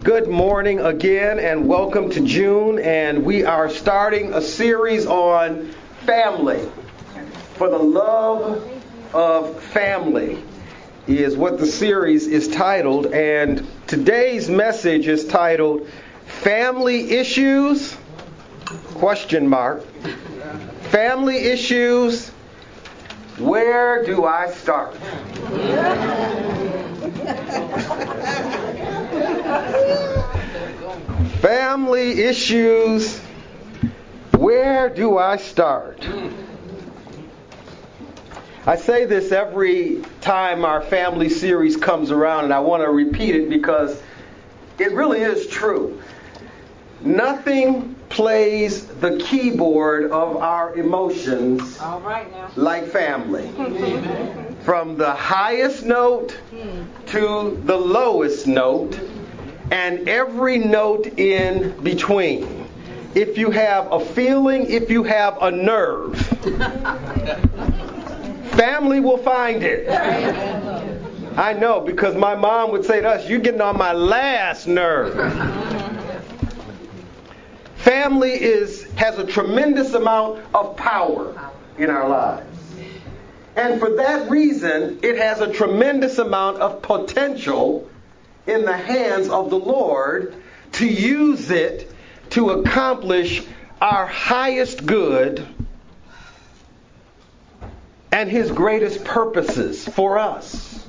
Good morning again and welcome to June, and we are starting a series on family. For the love of family is what the series is titled, and today's message is titled Family Issues? Family Issues, where do I start? Family issues, where do I start? I say this every time our family series comes around, and I want to repeat it because it really is true. Nothing plays the keyboard of our emotions like family. From the highest note to the lowest note, and every note in between. If you have a feeling, if you have a nerve, family will find it. I know, because my mom would say to us, "You're getting on my last nerve." Family has a tremendous amount of power in our lives. And for that reason, it has a tremendous amount of potential in the hands of the Lord to use it to accomplish our highest good and His greatest purposes for us.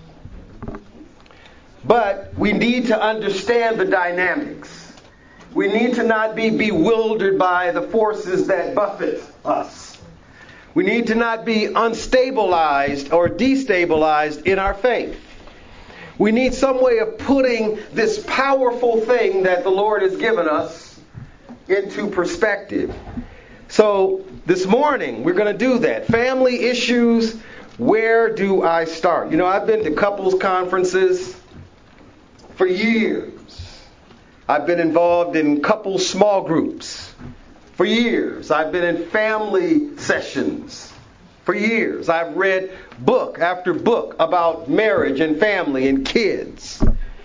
But we need to understand the dynamics. We need to not be bewildered by the forces that buffet us. We need to not be unstabilized or destabilized in our faith. We need some way of putting this powerful thing that the Lord has given us into perspective. So this morning we're going to do that. Family issues, where do I start? You know, I've been to couples conferences for years. I've been involved in couples small groups for years. I've been in family sessions for years. I've read book after book about marriage and family and kids.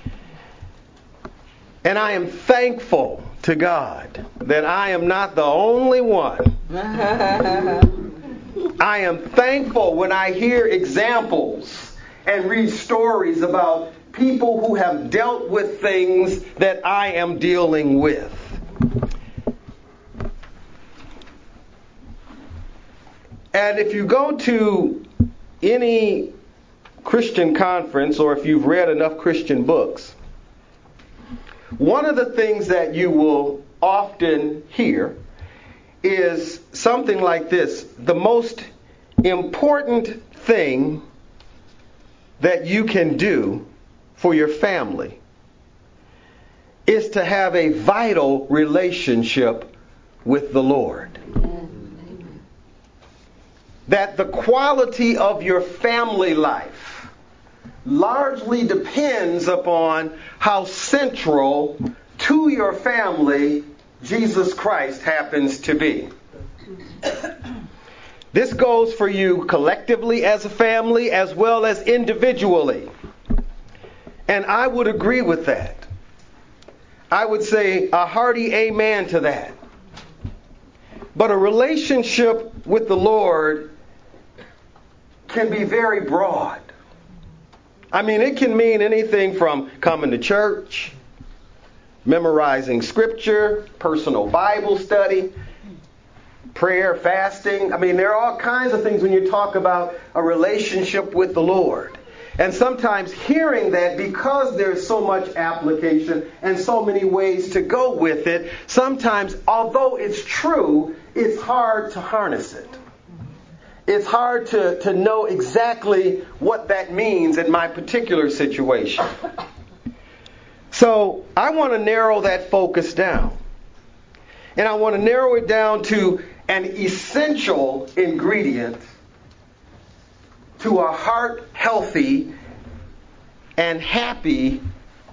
And I am thankful to God that I am not the only one. I am thankful when I hear examples and read stories about people who have dealt with things that I am dealing with. And if you go to any Christian conference, or if you've read enough Christian books, one of the things that you will often hear is something like this: the most important thing that you can do for your family is to have a vital relationship with the Lord. That the quality of your family life largely depends upon how central to your family Jesus Christ happens to be. This goes for you collectively as a family as well as individually. And I would agree with that. I would say a hearty amen to that. But a relationship with the Lord can be very broad. I mean, it can mean anything from coming to church, memorizing scripture, personal Bible study, prayer, fasting. I mean, there are all kinds of things when you talk about a relationship with the Lord. And sometimes hearing that, because there's so much application and so many ways to go with it, sometimes, although it's true, it's hard to harness it. It's hard to know exactly what that means in my particular situation. So I want to narrow that focus down. And I want to narrow it down to an essential ingredient to a heart-healthy and happy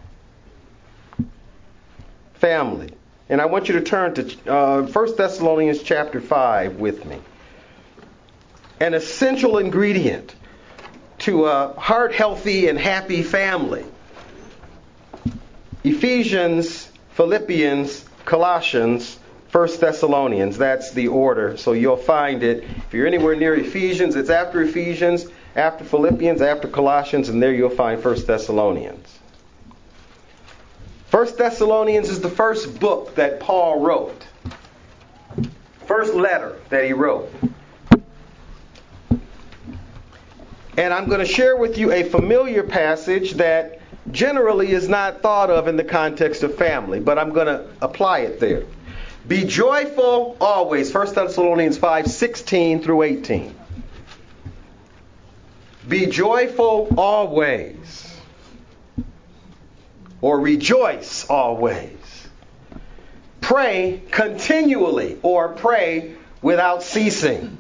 family. And I want you to turn to 1 Thessalonians chapter 5 with me. An essential ingredient to a heart-healthy and happy family Ephesians, Philippians, Colossians, 1 Thessalonians. That's the order. So you'll find it. If you're anywhere near Ephesians, it's after Ephesians, after Philippians, after Colossians, and there you'll find 1 Thessalonians. 1 Thessalonians is the first book that Paul wrote. First letter that he wrote. And I'm going to share with you a familiar passage that generally is not thought of in the context of family, but I'm going to apply it there. Be joyful always. 1 Thessalonians 5:16 through 18. Be joyful always. Or rejoice always. Pray continually, or pray without ceasing.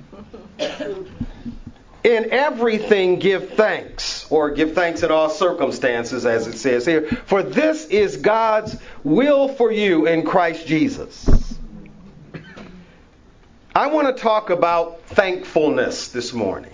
In everything give thanks, or give thanks in all circumstances, as it says here. For this is God's will for you in Christ Jesus. I want to talk about thankfulness this morning.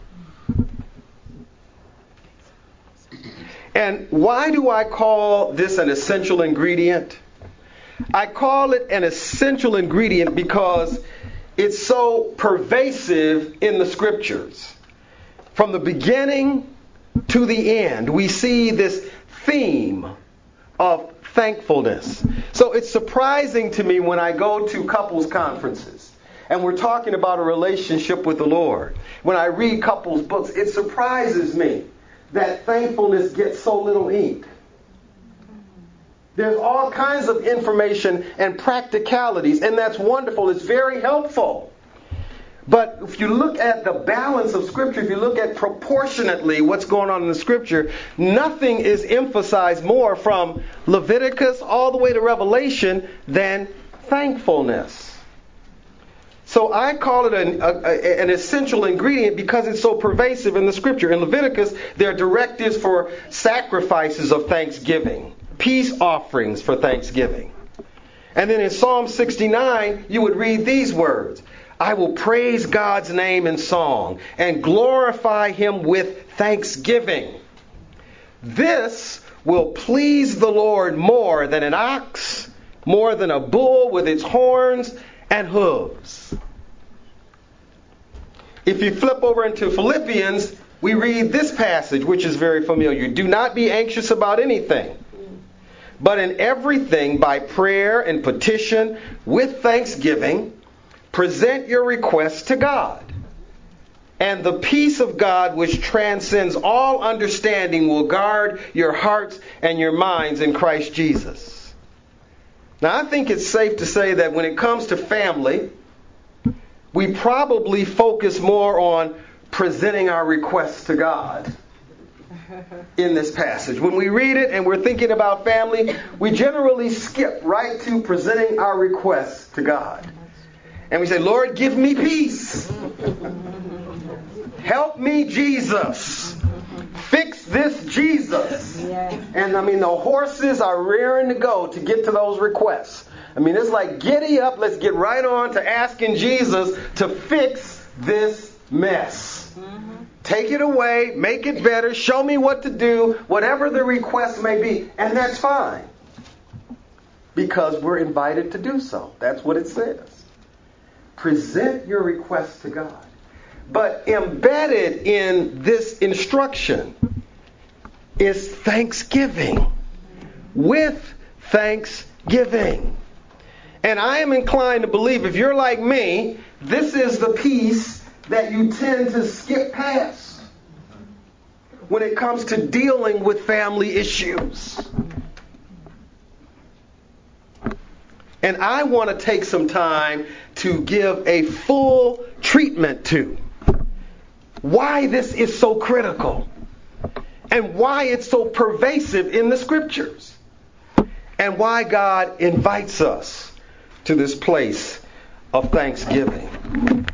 And why do I call this an essential ingredient? I call it an essential ingredient because it's so pervasive in the Scriptures. From the beginning to the end, we see this theme of thankfulness. So it's surprising to me when I go to couples conferences and we're talking about a relationship with the Lord. When I read couples books, it surprises me that thankfulness gets so little ink. There's all kinds of information and practicalities, and that's wonderful. It's very helpful. But if you look at the balance of Scripture, if you look at proportionately what's going on in the Scripture, nothing is emphasized more from Leviticus all the way to Revelation than thankfulness. So I call it an essential ingredient because it's so pervasive in the Scripture. In Leviticus, there are directives for sacrifices of thanksgiving, peace offerings for thanksgiving. And then in Psalm 69, you would read these words: I will praise God's name in song and glorify Him with thanksgiving. This will please the Lord more than an ox, more than a bull with its horns and hooves. If you flip over into Philippians, we read this passage, which is very familiar. Do not be anxious about anything, but in everything by prayer and petition with thanksgiving, present your requests to God. And the peace of God, which transcends all understanding, will guard your hearts and your minds in Christ Jesus. Now, I think it's safe to say that when it comes to family, we probably focus more on presenting our requests to God in this passage. When we read it and we're thinking about family, we generally skip right to presenting our requests to God. And we say, Lord, give me peace. Help me, Jesus. Fix this, Jesus. And I mean, the horses are rearing to go to get to those requests. I mean, it's like, giddy up, let's get right on to asking Jesus to fix this mess. Take it away, make it better, show me what to do, whatever the request may be. And that's fine, because we're invited to do so. That's what it says. Present your request to God. But embedded in this instruction is thanksgiving. With thanksgiving. And I am inclined to believe, if you're like me, this is the piece that you tend to skip past when it comes to dealing with family issues. And I want to take some time to give a full treatment to why this is so critical and why it's so pervasive in the Scriptures and why God invites us to this place of thanksgiving.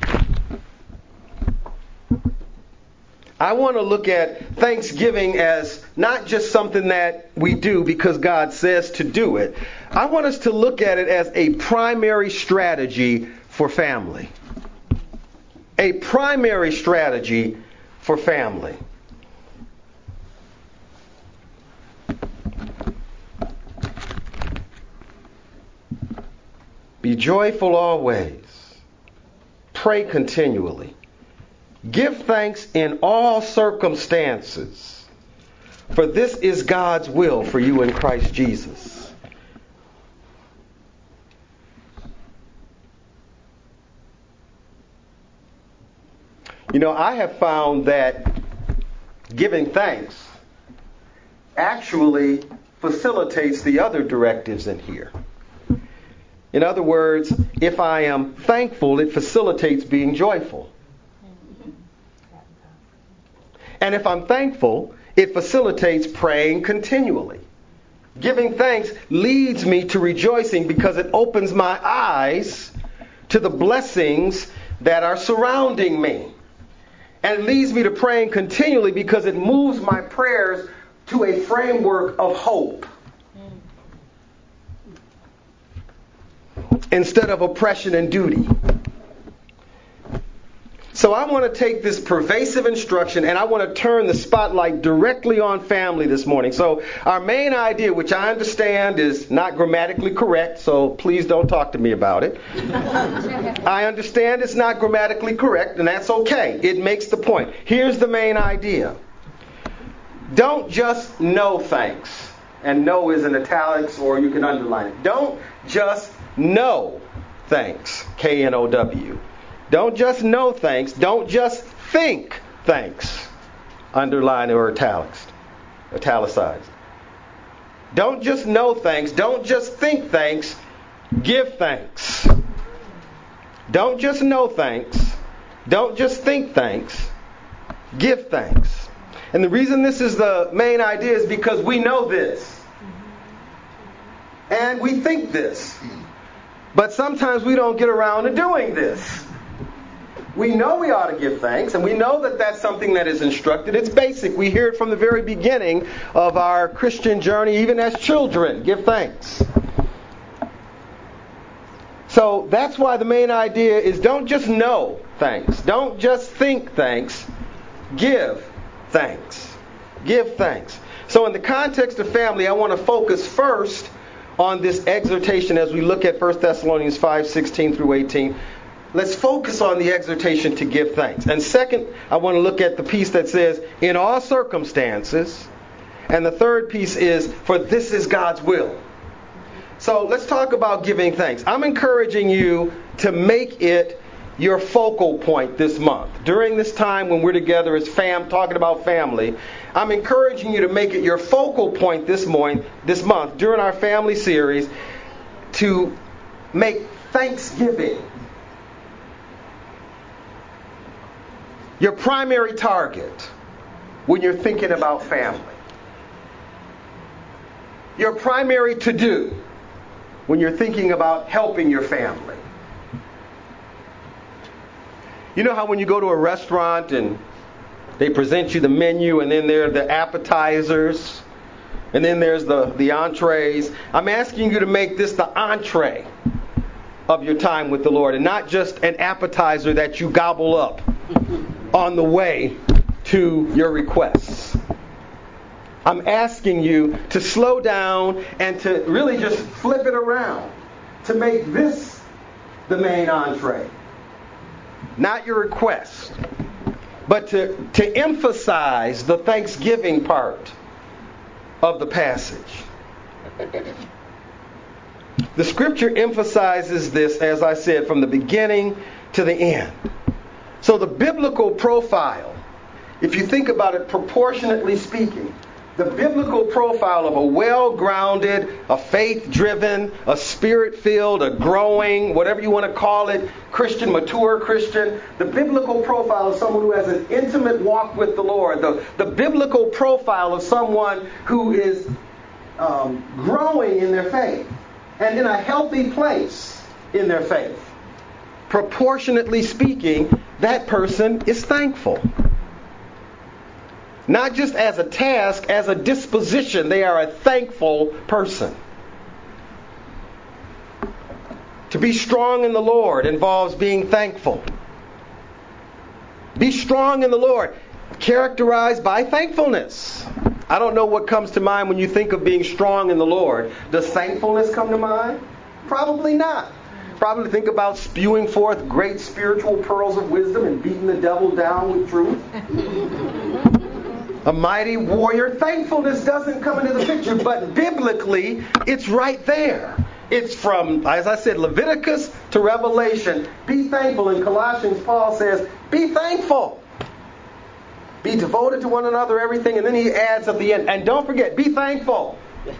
I want to look at thanksgiving as not just something that we do because God says to do it. I want us to look at it as a primary strategy for family. A primary strategy for family. Be joyful always. Pray continually. Give thanks in all circumstances, for this is God's will for you in Christ Jesus. You know, I have found that giving thanks actually facilitates the other directives in here. In other words, if I am thankful, it facilitates being joyful. And if I'm thankful, it facilitates praying continually. Giving thanks leads me to rejoicing because it opens my eyes to the blessings that are surrounding me. And it leads me to praying continually because it moves my prayers to a framework of hope instead of oppression and duty. So I want to take this pervasive instruction and I want to turn the spotlight directly on family this morning. So our main idea, which I understand is not grammatically correct, so please don't talk to me about it. I understand it's not grammatically correct, and that's okay. It makes the point. Here's the main idea. Don't just know thanks. And know is in italics, or you can underline it. Don't just know thanks. K-N-O-W. Don't just know thanks. Don't just think thanks. Underline or italicized. Don't just know thanks. Don't just think thanks. Give thanks. Don't just know thanks. Don't just think thanks. Give thanks. And the reason this is the main idea is because we know this. And we think this. But sometimes we don't get around to doing this. We know we ought to give thanks, and we know that that's something that is instructed. It's basic. We hear it from the very beginning of our Christian journey, even as children. Give thanks. So that's why the main idea is don't just know thanks. Don't just think thanks. Give thanks. Give thanks. So in the context of family, I want to focus first on this exhortation as we look at 1 Thessalonians 5:16 through 18. Let's focus on the exhortation to give thanks. And second, I want to look at the piece that says, in all circumstances. And the third piece is, for this is God's will. So let's talk about giving thanks. I'm encouraging you to make it your focal point this month. During this time when we're together as talking about family, I'm encouraging you to make it your focal point this month, during our family series, to make Thanksgiving your primary target when you're thinking about family. Your primary to-do when you're thinking about helping your family. You know how when you go to a restaurant and they present you the menu and then there are the appetizers and then there's the entrees. I'm asking you to make this the entree of your time with the Lord and not just an appetizer that you gobble up on the way to your requests. I'm asking you to slow down and to really just flip it around, to make this the main entree. Not your request, but to emphasize the Thanksgiving part of the passage. The scripture emphasizes this, as I said, from the beginning to the end. So the biblical profile, if you think about it proportionately speaking, the biblical profile of a well-grounded, a faith-driven, a spirit-filled, a growing, whatever you want to call it, Christian, mature Christian, the biblical profile of someone who has an intimate walk with the Lord, the biblical profile of someone who is growing in their faith and in a healthy place in their faith. Proportionately speaking, that person is thankful. Not just as a task, as a disposition. They are a thankful person. To be strong in the Lord involves being thankful. Be strong in the Lord, characterized by thankfulness. I don't know what comes to mind when you think of being strong in the Lord. Does thankfulness come to mind? Probably not. probably think about spewing forth great spiritual pearls of wisdom and beating the devil down with truth. A mighty warrior. Thankfulness doesn't come into the picture, but biblically, it's right there. It's from, as I said, Leviticus to Revelation. Be thankful. In Colossians, Paul says, be thankful. Be devoted to one another, everything. And then he adds at the end, and don't forget, be thankful.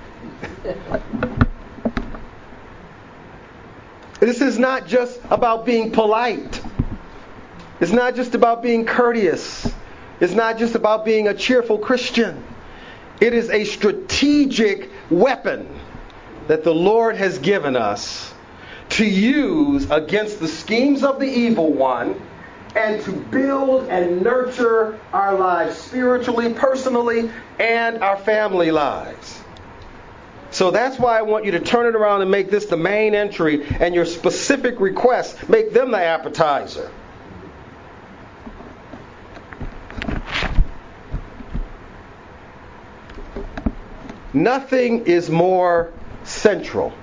This is not just about being polite. It's not just about being courteous. It's not just about being a cheerful Christian. It is a strategic weapon that the Lord has given us to use against the schemes of the evil one and to build and nurture our lives spiritually, personally, and our family lives. So that's why I want you to turn it around and make this the main entry, and your specific requests, make them the appetizer. Nothing is more central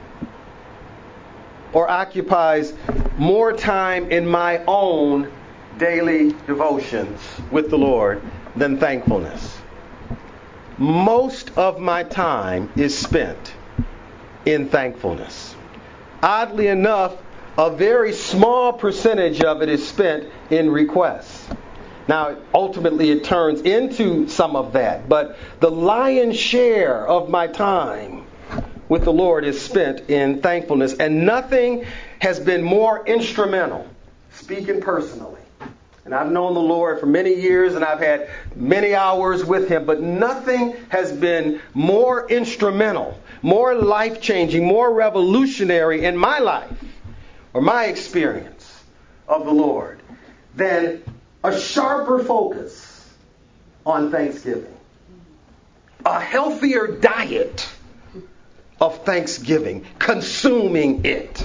or occupies more time in my own daily devotions with the Lord than thankfulness. Most of my time is spent in thankfulness. Oddly enough, a very small percentage of it is spent in requests. Now, ultimately it turns into some of that, but the lion's share of my time with the Lord is spent in thankfulness. And nothing has been more instrumental, speaking personally. And I've known the Lord for many years, and I've had many hours with Him, but nothing has been more instrumental, more life-changing, more revolutionary in my life, or my experience of the Lord, than a sharper focus on Thanksgiving. A healthier diet of Thanksgiving, consuming it.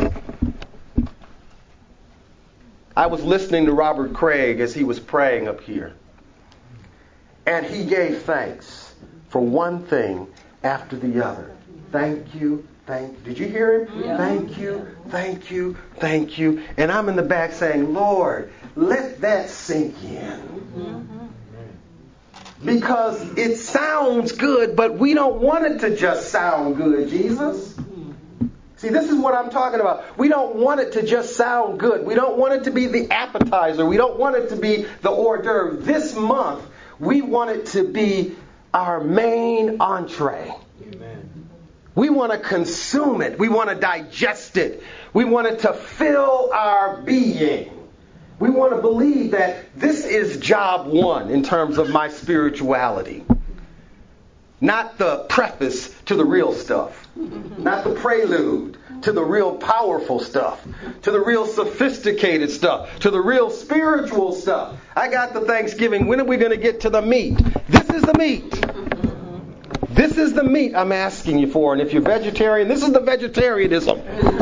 I was listening to Robert Craig as he was praying up here. And he gave thanks for one thing after the other. Thank you, thank you. Did you hear him? Yeah. Thank you, thank you, thank you. And I'm in the back saying, Lord, let that sink in. Because it sounds good, but we don't want it to just sound good, Jesus. See, this is what I'm talking about. We don't want it to just sound good. We don't want it to be the appetizer. We don't want it to be the hors d'oeuvre. This month, we want it to be our main entree. Amen. We want to consume it. We want to digest it. We want it to fill our being. We want to believe that this is job one in terms of my spirituality. Not the preface to the real stuff. Not the prelude to the real powerful stuff. To the real sophisticated stuff. To the real spiritual stuff. I got the Thanksgiving. When are we going to get to the meat? This is the meat. This is the meat I'm asking you for. And if you're vegetarian, this is the vegetarianism.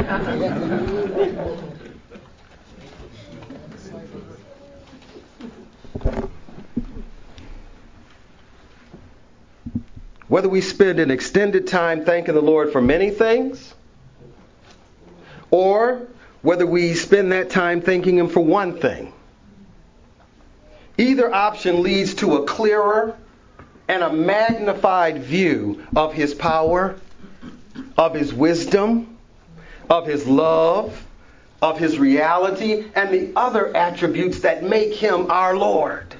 Whether we spend an extended time thanking the Lord for many things, or whether we spend that time thanking Him for one thing, either option leads to a clearer and a magnified view of His power, of His wisdom, of His love, of His reality, and the other attributes that make Him our Lord.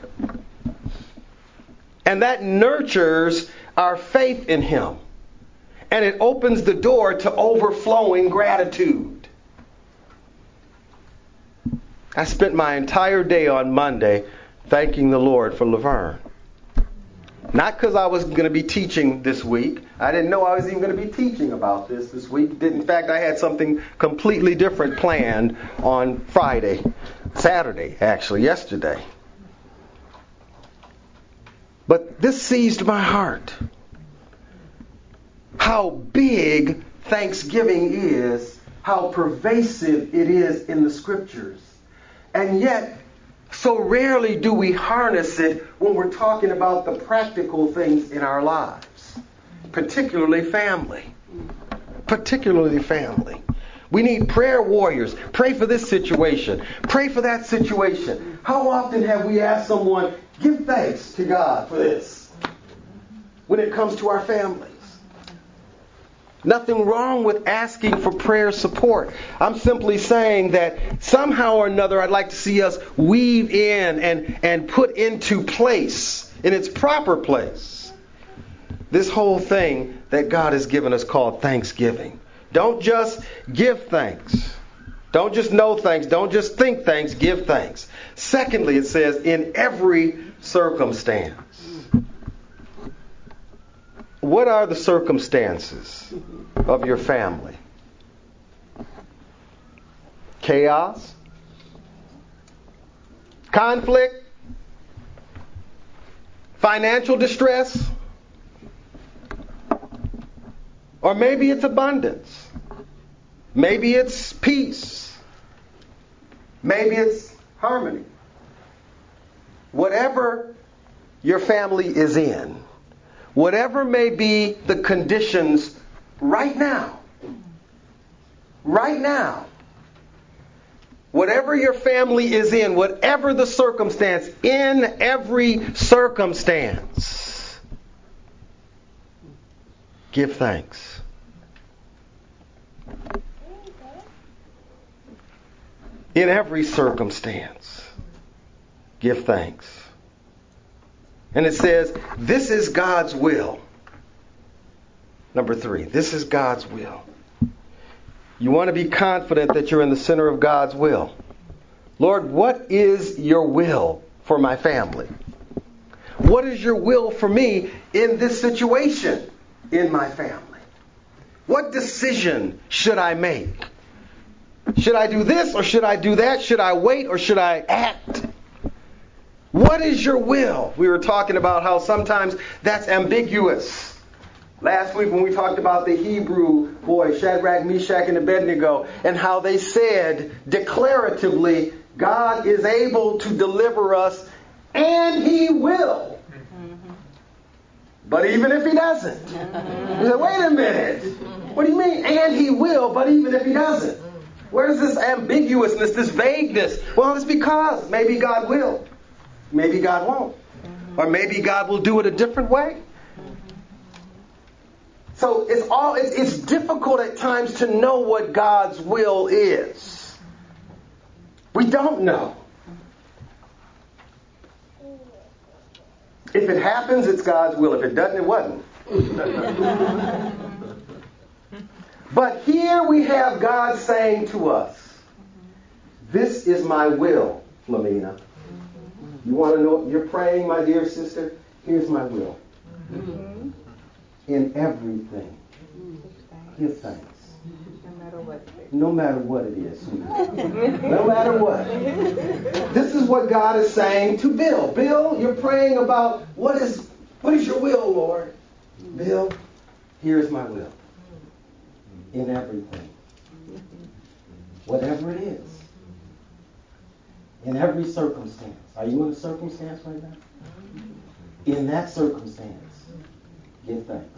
And that nurtures our faith in Him. And it opens the door to overflowing gratitude. I spent my entire day on Monday thanking the Lord for Laverne. Not because I was going to be teaching this week. I didn't know I was even going to be teaching about this week. In fact, I had something completely different planned on Saturday, yesterday. But this seized my heart. How big Thanksgiving is, how pervasive it is in the Scriptures. And yet, so rarely do we harness it when we're talking about the practical things in our lives. Particularly family. We need prayer warriors. Pray for this situation. Pray for that situation. How often have we asked someone, give thanks to God for this when it comes to our families? Nothing wrong with asking for prayer support. I'm simply saying that somehow or another I'd like to see us weave in and put into place, in its proper place, this whole thing that God has given us called thanksgiving. Don't just give thanks. Don't just know thanks. Don't just think thanks. Give thanks. Secondly, it says, in every circumstance. What are the circumstances of your family? Chaos? Conflict? Financial distress? Or maybe it's abundance. Maybe it's peace. Maybe it's harmony. Whatever your family is in, whatever may be the conditions right now, whatever your family is in, whatever the circumstance, in every circumstance, give thanks. In every circumstance, give thanks. And it says, this is God's will. Number 3, this is God's will. You want to be confident that you're in the center of God's will. Lord, what is your will for my family? What is your will for me in this situation in my family? What decision should I make? Should I do this or should I do that? Should I wait or should I act? What is your will? We were talking about how sometimes that's ambiguous. Last week when we talked about the Hebrew boys, Shadrach, Meshach, and Abednego, and how they said declaratively, God is able to deliver us and He will. But even if He doesn't. We said, wait a minute. What do you mean, and He will, but even if He doesn't? Where's this ambiguousness, this vagueness? Well, it's because maybe God will. Maybe God won't. Or maybe God will do it a different way. So it's difficult at times to know what God's will is. We don't know. If it happens, it's God's will. If it doesn't, it wasn't. But here we have God saying to us, this is my will, Flamina. You want to know, you're praying, my dear sister? Here's my will. In everything, give thanks. No matter what it is. No matter what. This is what God is saying to Bill. Bill, you're praying about what is your will, Lord? Bill, here's my will. In everything. Whatever it is. In every circumstance. Are you in a circumstance right now? In that circumstance, give thanks.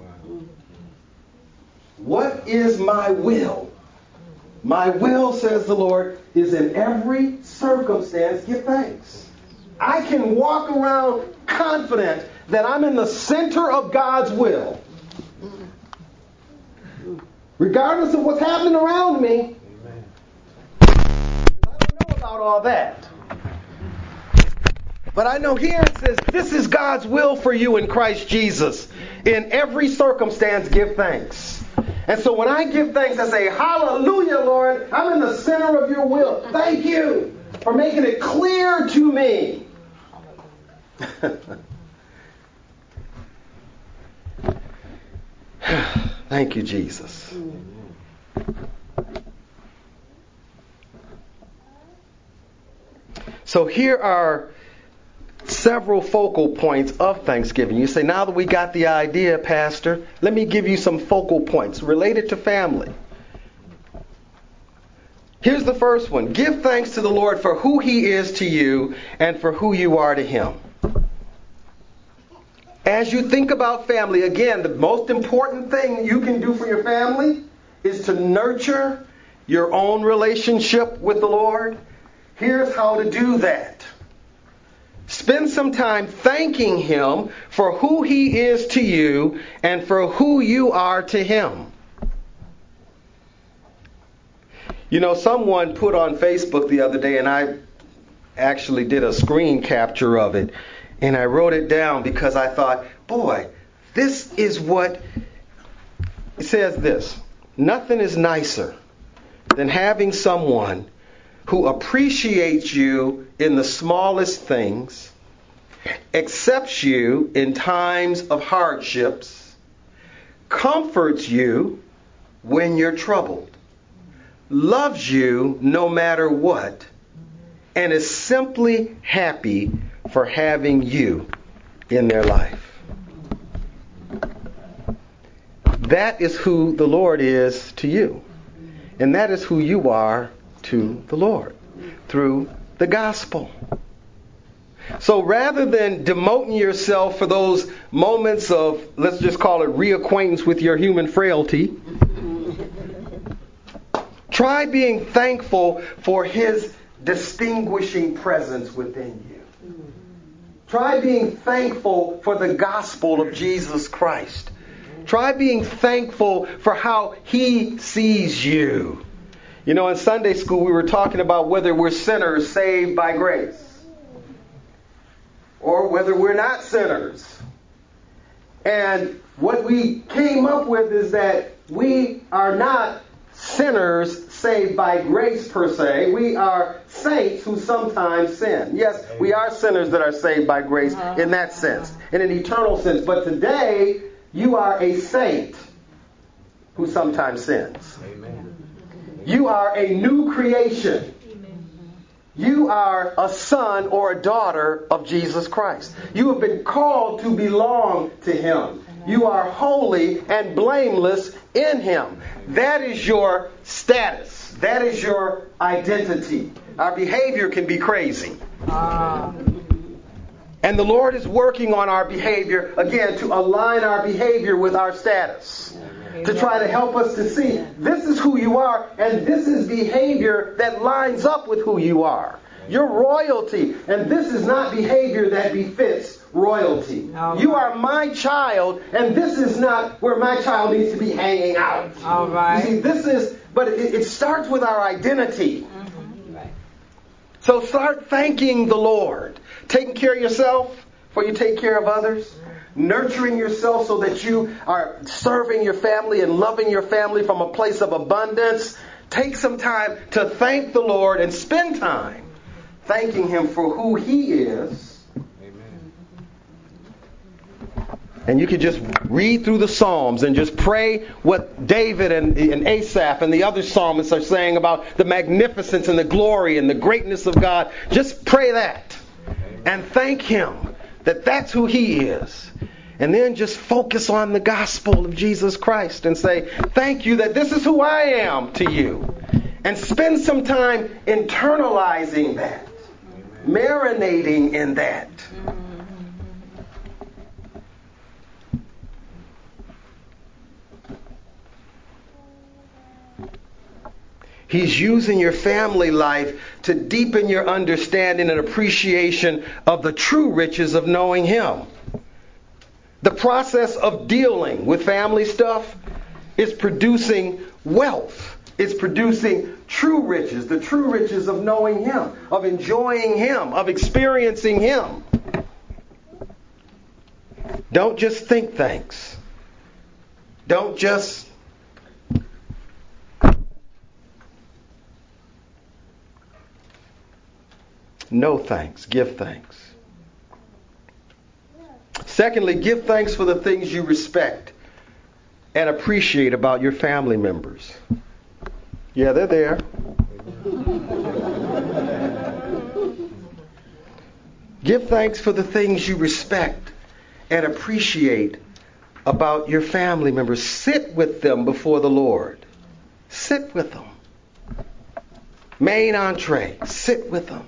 What is my will? My will, says the Lord, is in every circumstance, give thanks. I can walk around confident that I'm in the center of God's will. Regardless of what's happening around me. I don't know about all that. But I know here it says, this is God's will for you in Christ Jesus. In every circumstance, give thanks. And so when I give thanks, I say, hallelujah, Lord, I'm in the center of your will. Thank you for making it clear to me. Thank you, Jesus. So here are several focal points of Thanksgiving. You say, now that we got the idea, Pastor, let me give you some focal points related to family. Here's the first one. Give thanks to the Lord for who He is to you and for who you are to Him. As you think about family, again, the most important thing you can do for your family is to nurture your own relationship with the Lord? Here's how to do that. Spend some time thanking Him for who He is to you and for who you are to Him. You know, someone put on Facebook the other day, and I actually did a screen capture of it, and I wrote it down because I thought, boy, this is what it says. This: nothing is nicer than having someone who appreciates you in the smallest things, accepts you in times of hardships, comforts you when you're troubled, loves you no matter what, and is simply happy for having you in their life. That is who the Lord is to you. And that is who you are to the Lord through the gospel. So rather than demoting yourself for those moments of, let's just call it reacquaintance with your human frailty, try being thankful for His distinguishing presence within you. Try being thankful for the gospel of Jesus Christ. Try being thankful for how He sees you. You know, in Sunday school we were talking about whether we're sinners saved by grace or whether we're not sinners. And what we came up with is that we are not sinners saved by grace per se. We are saints who sometimes sin. Yes, we are sinners that are saved by grace in that sense, in an eternal sense. But today, you are a saint who sometimes sins. Amen. You are a new creation. You are a son or a daughter of Jesus Christ. You have been called to belong to Him. You are holy and blameless in Him. That is your status. That is your identity. Our behavior can be crazy. And the Lord is working on our behavior, again, to align our behavior with our status. To try to help us to see, this is who you are, and this is behavior that lines up with who you are. You're royalty, and this is not behavior that befits royalty. You are my child, and this is not where my child needs to be hanging out. All right. You see, but it starts with our identity. So start thanking the Lord. Taking care of yourself before you take care of others. Nurturing yourself so that you are serving your family and loving your family from a place of abundance. Take some time to thank the Lord and spend time thanking Him for who He is. Amen. And you could just read through the Psalms and just pray what David and Asaph and the other psalmists are saying about the magnificence and the glory and the greatness of God. Just pray that and thank Him that that's who He is. And then just focus on the gospel of Jesus Christ and say, thank you that this is who I am to you. And spend some time internalizing that, marinating in that. He's using your family life to deepen your understanding and appreciation of the true riches of knowing Him. The process of dealing with family stuff is producing wealth. It's producing true riches, the true riches of knowing Him, of enjoying Him, of experiencing Him. Don't just think thanks. Don't just know thanks. Give thanks. Secondly, give thanks for the things you respect and appreciate about your family members. Yeah, they're there. Give thanks for the things you respect and appreciate about your family members. Sit with them before the Lord. Sit with them. Main entree. Sit with them.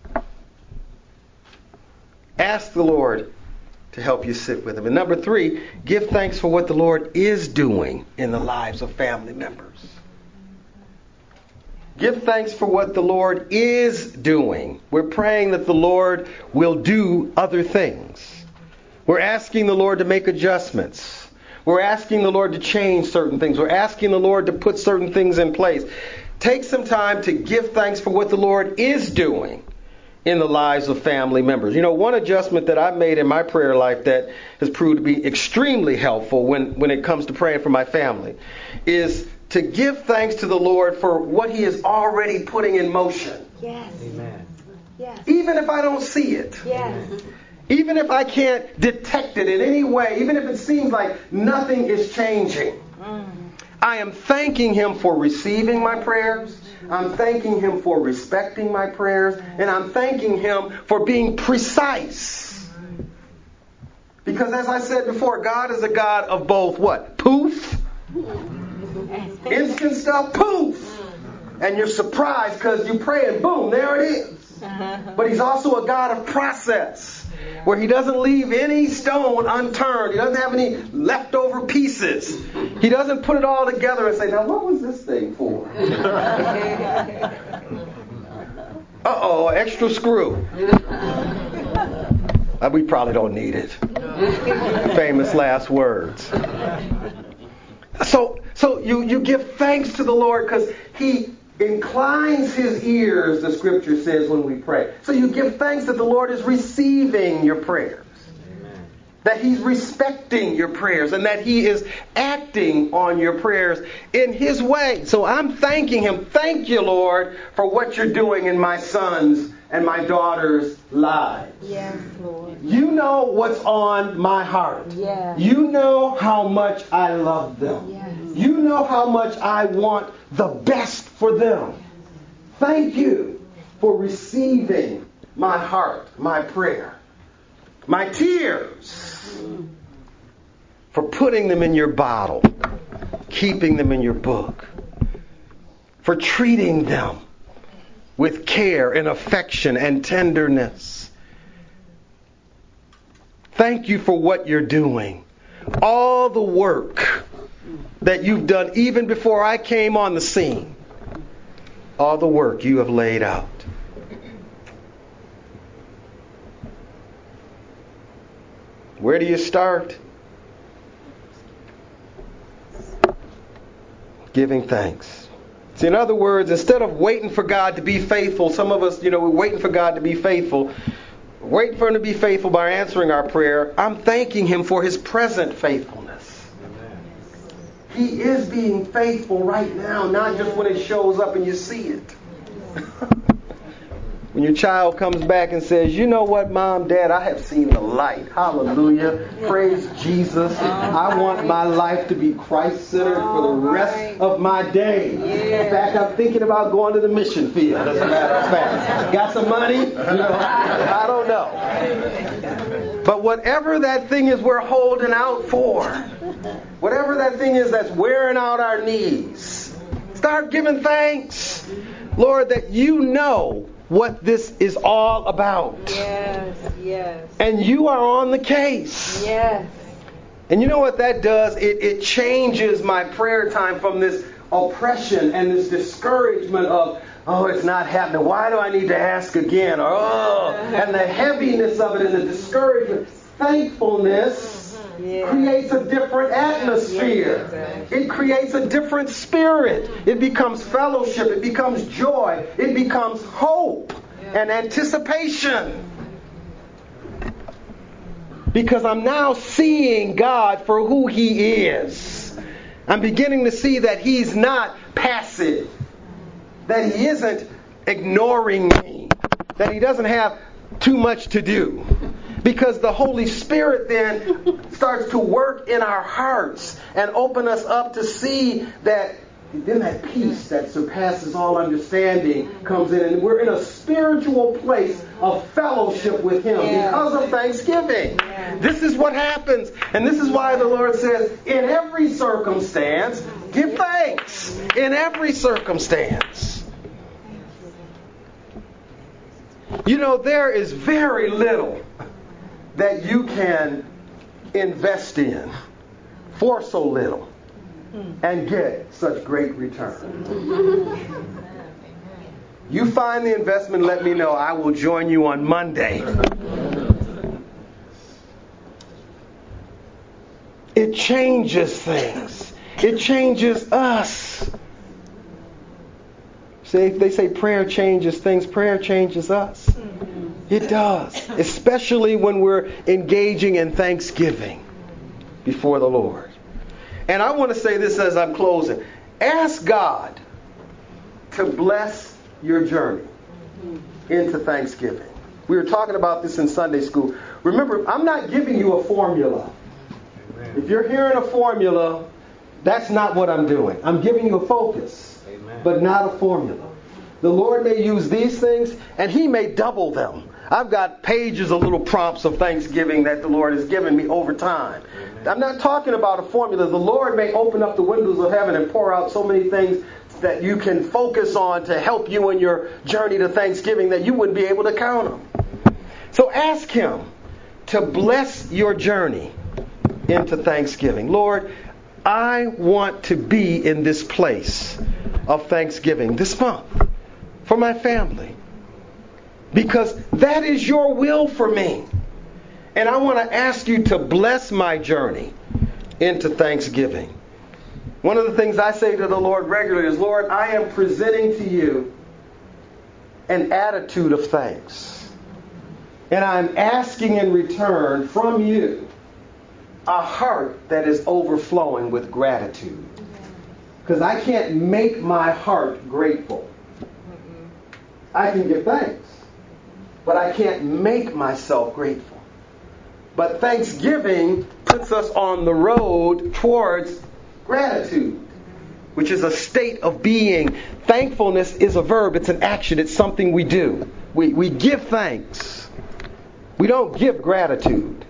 Ask the Lord to help you sit with them. And number 3, give thanks for what the Lord is doing in the lives of family members. Give thanks for what the Lord is doing. We're praying that the Lord will do other things. We're asking the Lord to make adjustments. We're asking the Lord to change certain things. We're asking the Lord to put certain things in place. Take some time to give thanks for what the Lord is doing in the lives of family members. You know, one adjustment that I've made in my prayer life that has proved to be extremely helpful when it comes to praying for my family is to give thanks to the Lord for what He is already putting in motion. Yes. Amen. Yes. Even if I don't see it. Yes. Even if I can't detect it in any way. Even if it seems like nothing is changing. I am thanking Him for receiving my prayers. I'm thanking Him for respecting my prayers. And I'm thanking Him for being precise. Because as I said before, God is a God of both what? Poof. Instant stuff, poof. And you're surprised because you pray and boom, there it is. But He's also a God of process. Where He doesn't leave any stone unturned. He doesn't have any leftover pieces. He doesn't put it all together and say, now what was this thing for? Uh-oh, extra screw. We probably don't need it. Famous last words. So you give thanks to the Lord because He inclines His ears, the Scripture says, when we pray. So you give thanks that the Lord is receiving your prayers. Amen. That He's respecting your prayers and that He is acting on your prayers in His way. So I'm thanking Him. Thank you, Lord, for what you're doing in my sons and my daughters' lives. Yes, Lord. You know what's on my heart. Yes. You know how much I love them. Yes. You know how much I want the best for them. Thank you for receiving my heart, my prayer, my tears, for putting them in your bottle, keeping them in your book, for treating them with care and affection and tenderness. Thank you for what you're doing. All the work that you've done even before I came on the scene. All the work you have laid out. Where do you start? Giving thanks. See, in other words, instead of waiting for God to be faithful, some of us, we're waiting for God to be faithful. Waiting for Him to be faithful by answering our prayer. I'm thanking Him for His present faithfulness. He is being faithful right now, not just when it shows up and you see it. When your child comes back and says, you know what, Mom, Dad, I have seen the light. Hallelujah. Praise Jesus. I want my life to be Christ-centered for the rest of my day. In fact, I'm thinking about going to the mission field, as a matter of fact. Got some money? I don't know. But whatever that thing is we're holding out for, whatever that thing is that's wearing out our knees, start giving thanks, Lord, that you know what this is all about. Yes, yes. And you are on the case. Yes. And you know what that does? It changes my prayer time from this oppression and this discouragement of, oh, it's not happening. Why do I need to ask again? Or, and the heaviness of it and the discouragement. Thankfulness creates a different atmosphere. It creates a different spirit. It becomes fellowship. It becomes joy. It becomes hope and anticipation. Because I'm now seeing God for who He is. I'm beginning to see that He's not passive. That He isn't ignoring me. That He doesn't have too much to do. Because the Holy Spirit then starts to work in our hearts and open us up to see that then that peace that surpasses all understanding comes in. And we're in a spiritual place of fellowship with Him because of thanksgiving. This is what happens. And this is why the Lord says, in every circumstance, give thanks. In every circumstance. There is very little that you can invest in for so little and get such great return. You find the investment, let me know. I will join you on Monday. It changes things. It changes us. See, they say prayer changes things. Prayer changes us. It does. Especially when we're engaging in thanksgiving before the Lord. And I want to say this as I'm closing. Ask God to bless your journey into Thanksgiving. We were talking about this in Sunday school. Remember, I'm not giving you a formula. If you're hearing a formula, that's not what I'm doing. I'm giving you a focus, but not a formula. The Lord may use these things, and He may double them. I've got pages of little prompts of thanksgiving that the Lord has given me over time. I'm not talking about a formula. The Lord may open up the windows of heaven and pour out so many things that you can focus on to help you in your journey to Thanksgiving that you wouldn't be able to count them. So ask Him to bless your journey into Thanksgiving. Lord, I want to be in this place of Thanksgiving this month for my family, because that is your will for me. And I want to ask you to bless my journey into Thanksgiving. One of the things I say to the Lord regularly is, Lord, I am presenting to you an attitude of thanks. And I'm asking in return from you a heart that is overflowing with gratitude. Because I can't make my heart grateful. I can give thanks, but I can't make myself grateful. But Thanksgiving puts us on the road towards gratitude, which is a state of being. Thankfulness is a verb. It's an action. It's something we do. We give thanks. We don't give gratitude.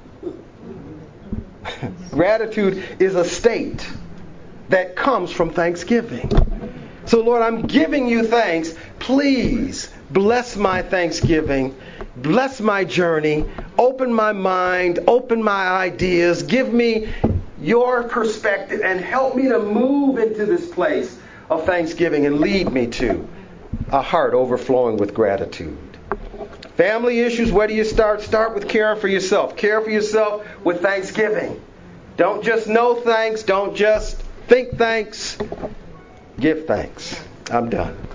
Gratitude is a state that comes from thanksgiving. So, Lord, I'm giving you thanks. Please bless my Thanksgiving. Bless my journey. Open my mind. Open my ideas. Give me your perspective and help me to move into this place of thanksgiving and lead me to a heart overflowing with gratitude. Family issues, where do you start? Start with caring for yourself. Care for yourself with thanksgiving. Don't just know thanks. Don't just think thanks. Give thanks. I'm done.